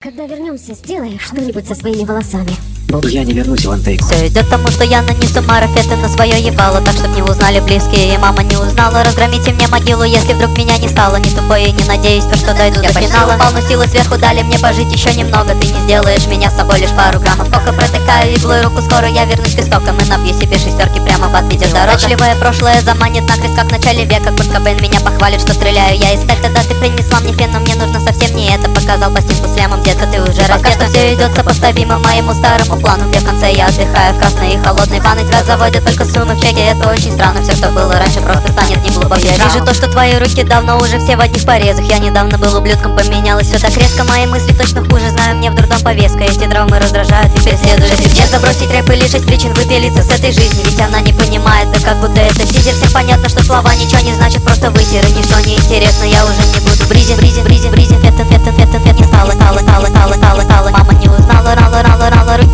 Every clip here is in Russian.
Когда вернемся, сделай что-нибудь со своими волосами. Буду я не вернусь, One Take. Все идет к тому, что я нанесу марафеты на свое ебало, так чтоб не узнали близкие и мама не узнала. Разгромите мне могилу, если вдруг меня не стало. Не тупой и не надеюсь, то что дойду до финала. Упал, но силы сверху дали мне пожить еще немного. Ты не сделаешь меня с собой лишь пару граммов кока. Протыкаю иглой руку, скоро я вернусь к истокам и набью себе шестерки прямо под видеодорога. Удачливое прошлое заманит накрест, как в начале века. Курт Кобейн меня похвалит, что стреляю я из стек. Тогда ты принесла мне фен, но мне нужно совсем не это. Показал пластинку с лямом, детка, ты уже раздета. Пока что все идет сопоставимо моему старому плану, где в конце я отдыхаю в красной и холодной ванной. Тебя заводят только суммы в чеке, это очень странно. Все, что было раньше, просто станет неглубоким. Я вижу то, что твои руки давно уже все в одних порезах. Я недавно был ублюдком, поменялось все так резко. Мои мысли точно хуже, знаю, мне в дурдом повестка. Эти травмы раздражают и преследуют. Мне забросить рэп или 6 причин выпилиться с этой жизни. Ведь она не понимает, да как будто это тизер. Всем понятно, что слова ничего не значат, просто вытер. И ничто не интересно, я уже не буду бризин. Не стало. Мама не узнала, рала, руки,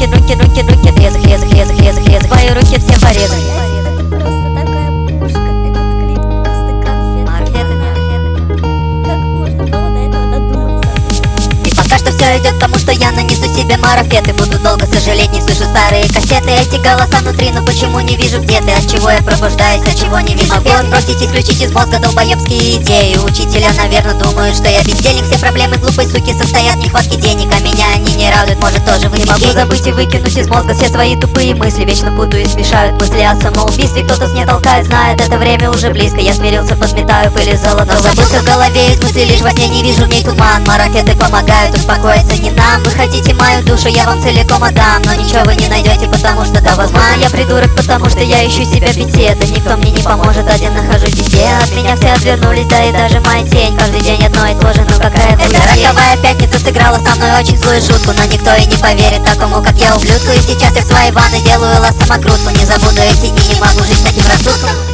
резах, твои руки все порезах. Просто такая пушка, этот клип просто конфета. Как можно было до этого додуматься? И пока что все идет к тому, что я нанесу себе марафеты. Буду долго сожалеть, не слышу старые кассеты. Эти голоса внутри, но почему не вижу, где ты? От чего я пробуждаюсь, от чего не вижу? Могу отбросить, исключить из мозга долбоебские идеи. Учителя, наверное, думают, что я бездельник. Все проблемы глупой суки состоят в нехватке денег, а меня они не радуют, может тоже вы не могу забыть и выкинуть из мозга все свои тупые мысли. Вечно путаю и смешают мысли о самоубийстве. Кто-то мне толкает, знает, это время уже близко. Я смирился, подметаю пыль и золото. Но забылся в голове из мыслей, лишь во сне не вижу в ней туман. Марафеты помогают успокоиться не нам. Вы хотите мою душу, я вам целиком отдам. Но ничего вы не найдете, потому что да, возможно я придурок, потому что я ищу себя в беде. Это никто мне не поможет, один нахожусь везде. От меня все отвернулись, да и даже моя тень. Каждый день одно и то же, но какая это роковая пятница сыграла со мной очень злую шутку. Но никто и не поверит такому, как я, ублюдку. И сейчас я в своей ванной делаю самокрутку. Не забуду эти дни, не могу жить с таким рассудком.